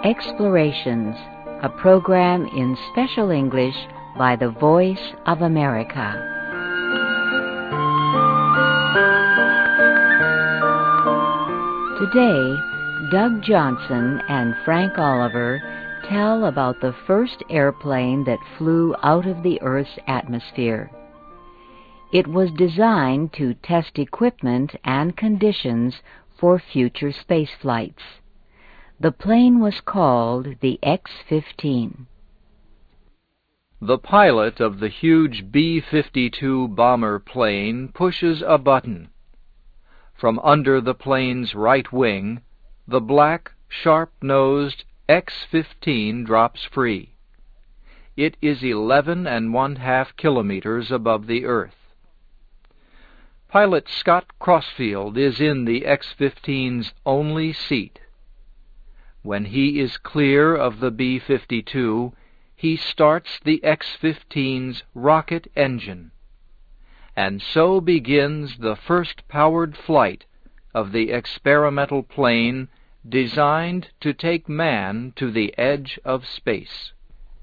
Explorations, a program in special English by the Voice of America. Today, Doug Johnson and Frank Oliver tell about the first airplane that flew out of the Earth's atmosphere. It was designed to test equipment and conditions for future space flights. The plane was called the X-15. The pilot of the huge B-52 bomber plane pushes a button. From under the plane's right wing, the black, sharp-nosed X-15 drops free. It is 11½ kilometers above the Earth. Pilot Scott Crossfield is in the X-15's only seat. When he is clear of the B-52, he starts the X-15's rocket engine. And so begins the first powered flight of the experimental plane designed to take man to the edge of space.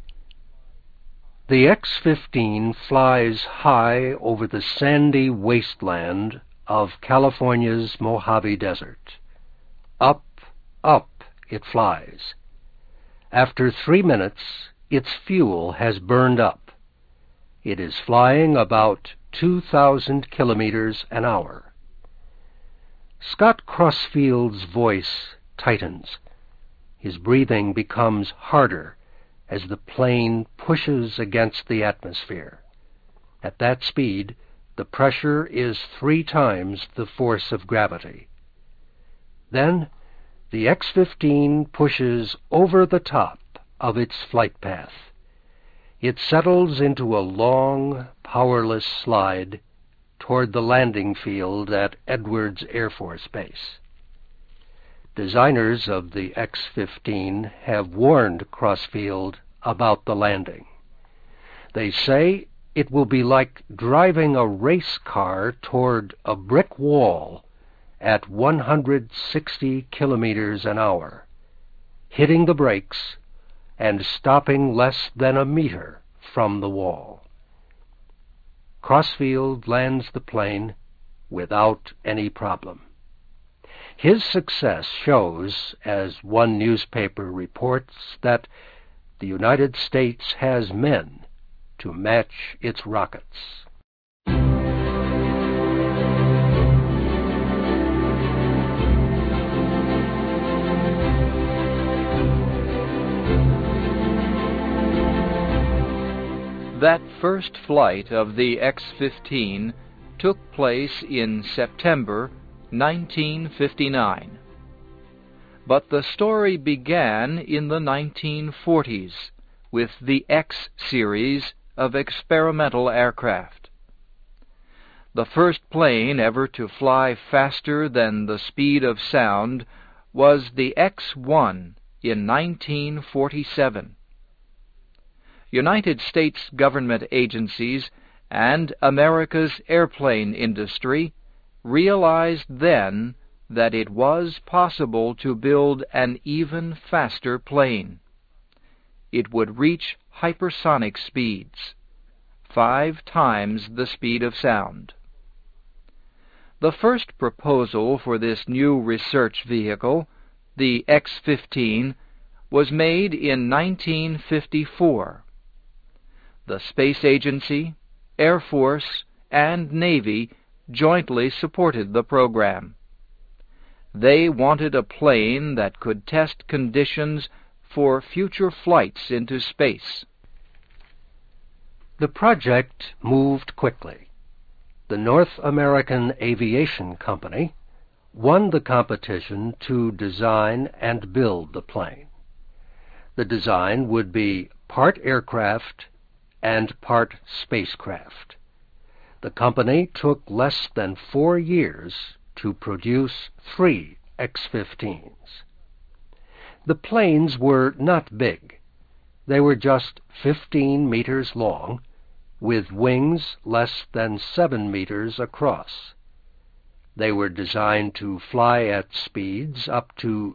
The X-15 flies high over the sandy wasteland of California's Mojave Desert. Up, up it flies. After 3 minutes, its fuel has burned up. It is flying about 2,000 kilometers an hour. Scott Crossfield's voice tightens. His breathing becomes harder as the plane pushes against the atmosphere. At that speed, the pressure is 3 times the force of gravity. Then, the X-15 pushes over the top of its flight path. It settles into a long, powerless slide toward the landing field at Edwards Air Force Base. Designers of the X-15 have warned Crossfield about the landing. They say it will be like driving a race car toward a brick wall at 160 kilometers an hour, hitting the brakes and stopping less than a meter from the wall. Crossfield lands the plane without any problem. His success shows, as one newspaper reports, that the United States has men to match its rockets. That first flight of the X-15 took place in September 1959. But the story began in the 1940s with the X series of experimental aircraft. The first plane ever to fly faster than the speed of sound was the X-1 in 1947. United States government agencies and America's airplane industry realized then that it was possible to build an even faster plane. It would reach hypersonic speeds, 5 times the speed of sound. The first proposal for this new research vehicle, the X-15, was made in 1954. The Space Agency, Air Force, and Navy jointly supported the program. They wanted a plane that could test conditions for future flights into space. The project moved quickly. The North American Aviation Company won the competition to design and build the plane. The design would be part aircraft and part spacecraft. The company took less than 4 years to produce 3 X-15s. The planes were not big. They were just 15 meters long, with wings less than 7 meters across. They were designed to fly at speeds up to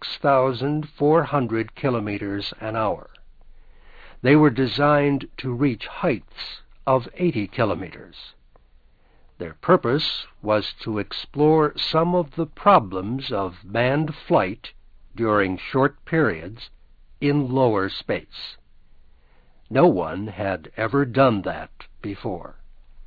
6,400 kilometers an hour. They were designed to reach heights of 80 kilometers. Their purpose was to explore some of the problems of manned flight during short periods in lower space. No one had ever done that before.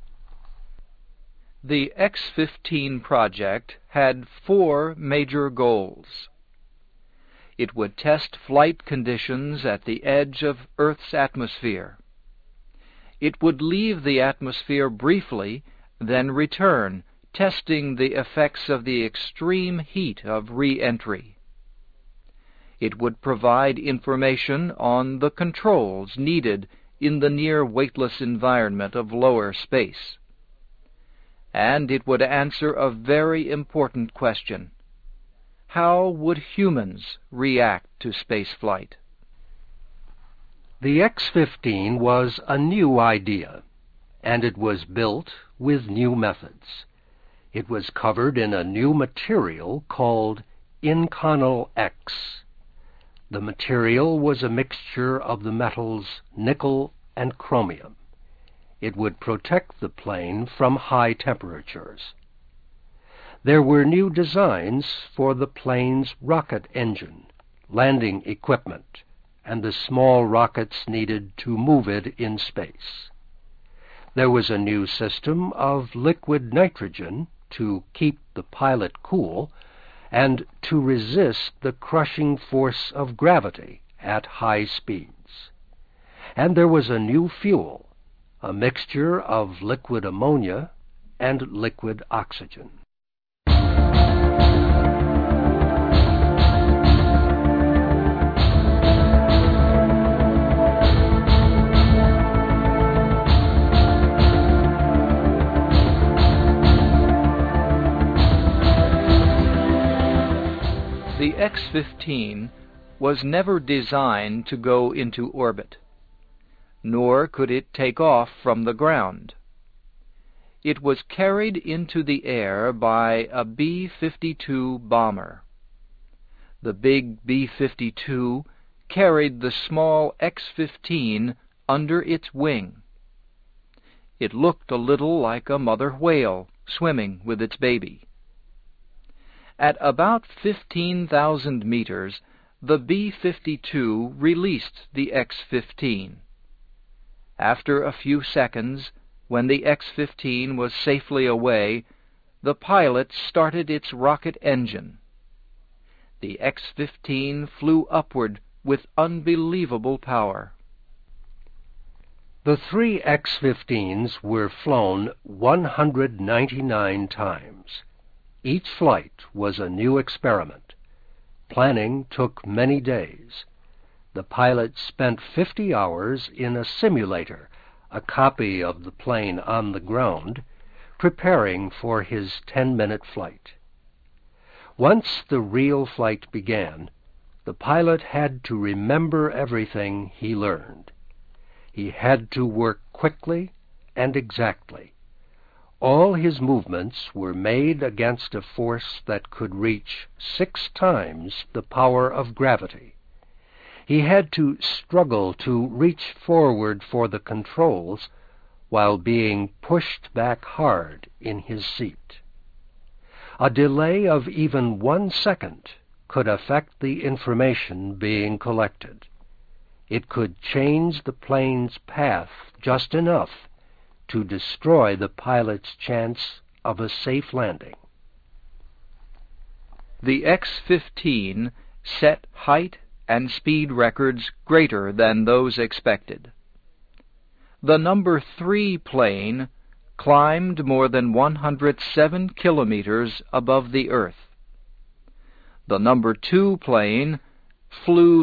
The X-15 project had 4 major goals. It would test flight conditions at the edge of Earth's atmosphere. It would leave the atmosphere briefly, then return, testing the effects of the extreme heat of re-entry. It would provide information on the controls needed in the near-weightless environment of lower space. And it would answer a very important question: how would humans react to spaceflight? The X-15 was a new idea, and it was built with new methods. It was covered in a new material called Inconel X. The material was a mixture of the metals nickel and chromium. It would protect the plane from high temperatures. There were new designs for the plane's rocket engine, landing equipment, and the small rockets needed to move it in space. There was a new system of liquid nitrogen to keep the pilot cool and to resist the crushing force of gravity at high speeds. And there was a new fuel, a mixture of liquid ammonia and liquid oxygen. The X-15 was never designed to go into orbit, nor could it take off from the ground. It was carried into the air by a B-52 bomber. The big B-52 carried the small X-15 under its wing. It looked a little like a mother whale swimming with its baby. At about 15,000 meters, the B-52 released the X-15. After a few seconds, when the X-15 was safely away, the pilot started its rocket engine. The X-15 flew upward with unbelievable power. The 3 X-15s were flown 199 times. Each flight was a new experiment. Planning took many days. The pilot spent 50 hours in a simulator, a copy of the plane on the ground, preparing for his 10-minute flight. Once the real flight began, the pilot had to remember everything he learned. He had to work quickly and exactly. All his movements were made against a force that could reach 6 times the power of gravity. He had to struggle to reach forward for the controls while being pushed back hard in his seat. A delay of even 1 second could affect the information being collected. It could change the plane's path just enough to destroy the pilot's chance of a safe landing. The X-15 set height and speed records greater than those expected. The number 3 plane climbed more than 107 kilometers above the Earth. The number 2 plane flew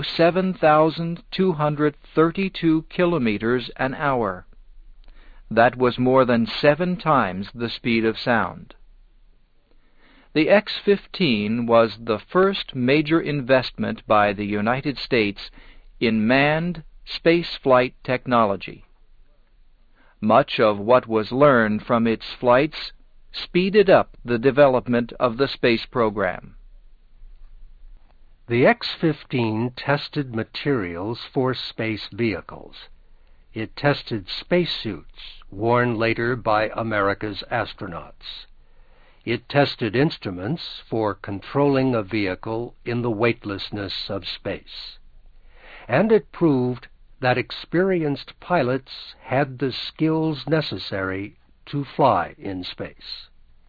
7,232 kilometers an hour. That was more than 7 times the speed of sound. The X-15 was the first major investment by the United States in manned spaceflight technology. Much of what was learned from its flights speeded up the development of the space program. The X-15 tested materials for space vehicles. It tested spacesuits worn later by America's astronauts. It tested instruments for controlling a vehicle in the weightlessness of space. And it proved that experienced pilots had the skills necessary to fly in space.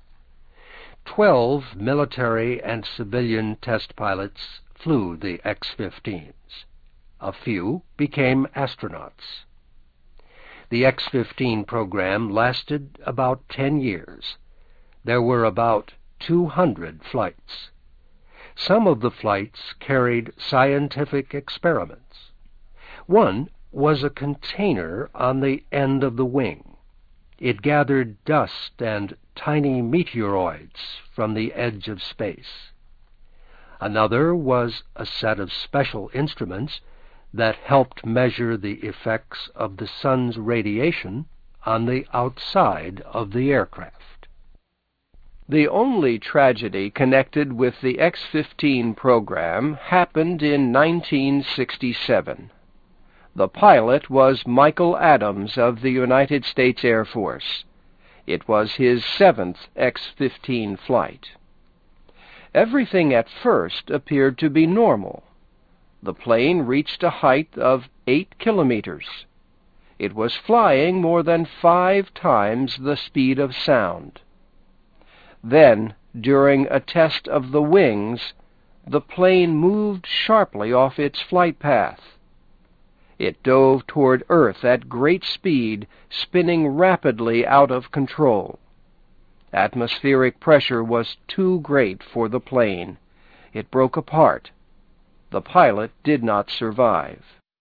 12 military and civilian test pilots flew the X-15s. A few became astronauts. The X-15 program lasted about 10 years. There were about 200 flights. Some of the flights carried scientific experiments. One was a container on the end of the wing. It gathered dust and tiny meteoroids from the edge of space. Another was a set of special instruments that helped measure the effects of the sun's radiation on the outside of the aircraft. The only tragedy connected with the X-15 program happened in 1967. The pilot was Michael Adams of the United States Air Force. It was his 7th X-15 flight. Everything at first appeared to be normal. The plane reached a height of 8 kilometers. It was flying more than 5 times the speed of sound. Then, during a test of the wings, the plane moved sharply off its flight path. It dove toward Earth at great speed, spinning rapidly out of control. Atmospheric pressure was too great for the plane. It broke apart. The pilot did not survive.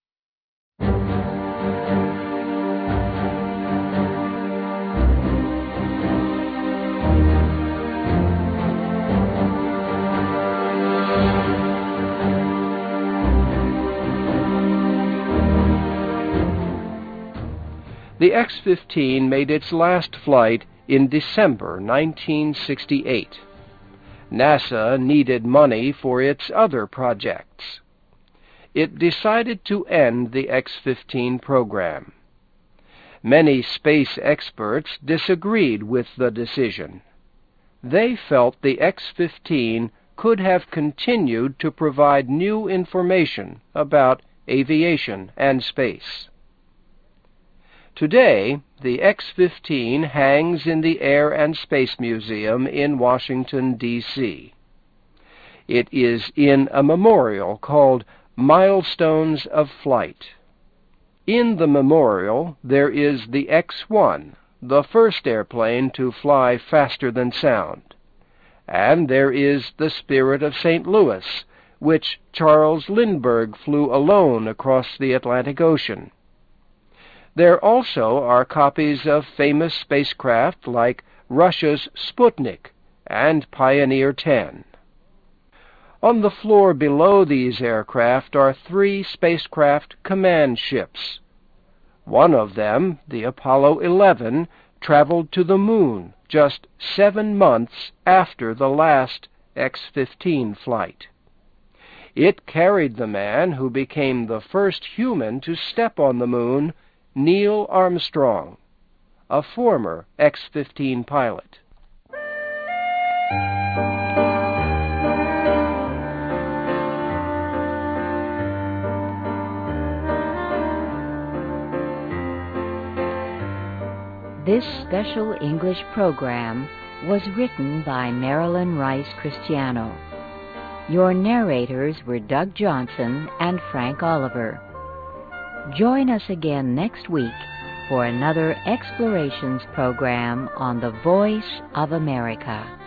The X-15 made its last flight in December 1968. NASA needed money for its other projects. It decided to end the X-15 program. Many space experts disagreed with the decision. They felt the X-15 could have continued to provide new information about aviation and space. Today, the X-15 hangs in the Air and Space Museum in Washington, D.C. It is in a memorial called Milestones of Flight. In the memorial, there is the X-1, the first airplane to fly faster than sound. And there is the Spirit of St. Louis, which Charles Lindbergh flew alone across the Atlantic Ocean. There also are copies of famous spacecraft like Russia's Sputnik and Pioneer 10. On the floor below these aircraft are 3 spacecraft command ships. One of them, the Apollo 11, traveled to the moon just 7 months after the last X-15 flight. It carried the man who became the first human to step on the moon, Neil Armstrong, a former X-15 pilot. This special English program was written by Marilyn Rice Cristiano. Your narrators were Doug Johnson and Frank Oliver. Join us again next week for another Explorations program on the Voice of America.